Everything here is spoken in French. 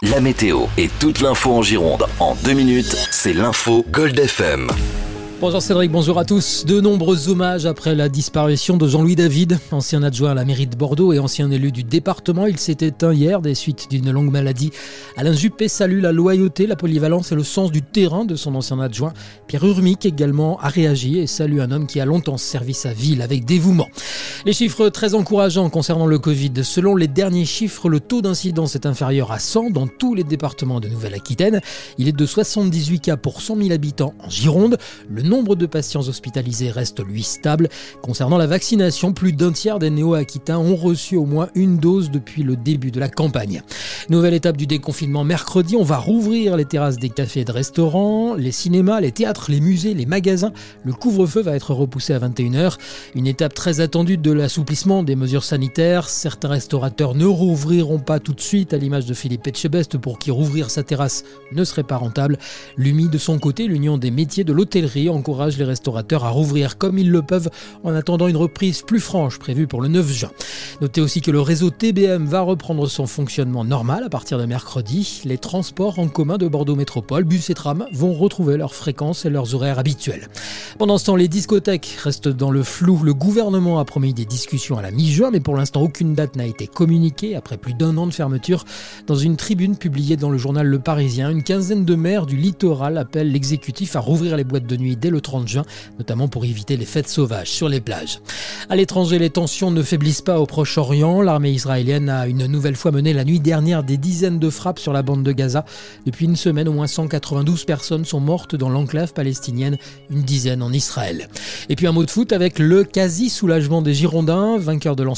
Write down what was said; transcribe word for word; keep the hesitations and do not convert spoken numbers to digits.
La météo et toute l'info en Gironde en deux minutes, c'est l'info Gold F M. Bonjour Cédric, bonjour à tous. De nombreux hommages après la disparition de Jean-Louis David, ancien adjoint à la mairie de Bordeaux et ancien élu du département. Il s'est éteint hier des suites d'une longue maladie. Alain Juppé salue la loyauté, la polyvalence et le sens du terrain de son ancien adjoint. Pierre Urmic également a réagi et salue un homme qui a longtemps servi sa ville avec dévouement. Les chiffres très encourageants concernant le Covid. Selon les derniers chiffres, le taux d'incidence est inférieur à cent dans tous les départements de Nouvelle-Aquitaine. Il est de soixante-dix-huit cas pour cent mille habitants en Gironde. Le Le nombre de patients hospitalisés reste lui stable. Concernant la vaccination, plus d'un tiers des néo-aquitains ont reçu au moins une dose depuis le début de la campagne. Nouvelle étape du déconfinement mercredi, on va rouvrir les terrasses des cafés et de restaurants, les cinémas, les théâtres, les musées, les magasins. Le couvre-feu va être repoussé à vingt et une heures. Une étape très attendue de l'assouplissement des mesures sanitaires. Certains restaurateurs ne rouvriront pas tout de suite, à l'image de Philippe Etchebest, pour qui rouvrir sa terrasse ne serait pas rentable. L'U M I, de son côté, l'Union des métiers de l'hôtellerie, encourage les restaurateurs à rouvrir comme ils le peuvent en attendant une reprise plus franche prévue pour le neuf juin. Notez aussi que le réseau T B M va reprendre son fonctionnement normal à partir de mercredi. Les transports en commun de Bordeaux Métropole, bus et trams, vont retrouver leurs fréquences et leurs horaires habituels. Pendant ce temps, les discothèques restent dans le flou. Le gouvernement a promis des discussions à la mi-juin, mais pour l'instant, aucune date n'a été communiquée après plus d'un an de fermeture. Dans une tribune publiée dans le journal Le Parisien, une quinzaine de maires du littoral appellent l'exécutif à rouvrir les boîtes de nuit dès le trente juin, notamment pour éviter les fêtes sauvages sur les plages. À l'étranger, les tensions ne faiblissent pas au Proche-Orient. L'armée israélienne a une nouvelle fois mené la nuit dernière des dizaines de frappes sur la bande de Gaza. Depuis une semaine, au moins cent quatre-vingt-douze personnes sont mortes dans l'enclave palestinienne, une dizaine en Israël. Et puis un mot de foot avec le quasi-soulagement des Girondins, vainqueurs de l'An